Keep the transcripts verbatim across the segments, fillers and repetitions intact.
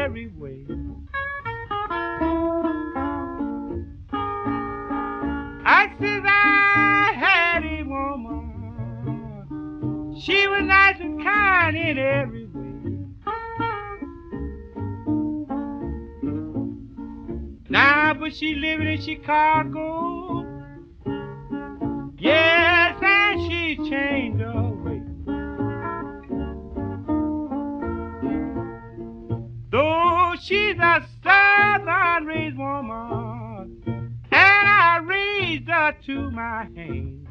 every way. I said I had a woman. She was nice and kind in every way. Now, but she living in Chicago. Yes, and she changed her way. Though she's a southern raised woman, and I raised her to my hand.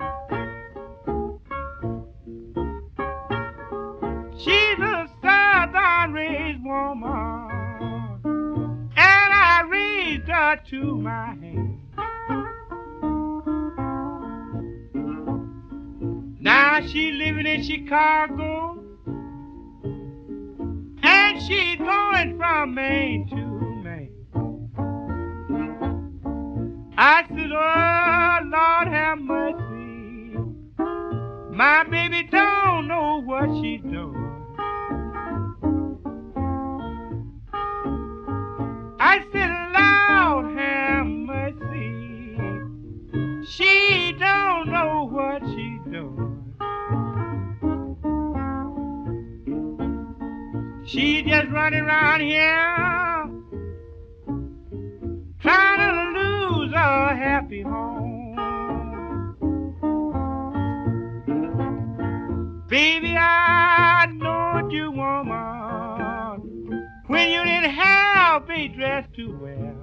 She's a southern raised woman, and I raised her to my hand. Now she living in Chicago, and she going from Maine to Maine. I said, oh, Lord have mercy, my baby don't know what she's doing. I said, Lord have mercy, she don't know what she's doing. She just running around here trying to lose her happy home. Baby, I know you, woman, when you didn't have a dress to wear.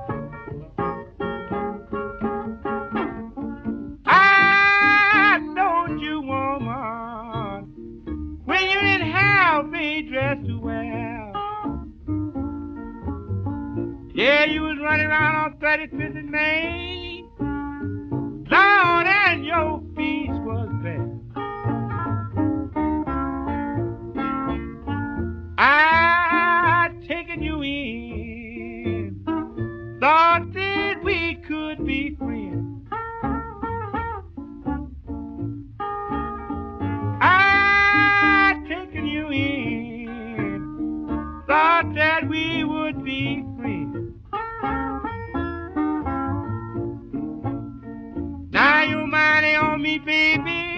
I know you, woman, when you didn't have a dress to wear. Yeah, you was running around on thirty-fifth and Main, Lord, and your feet was bare. I taken you in, thought that we could be friends. I taken you in, thought that we would be friends. Now you're mighty on me, baby.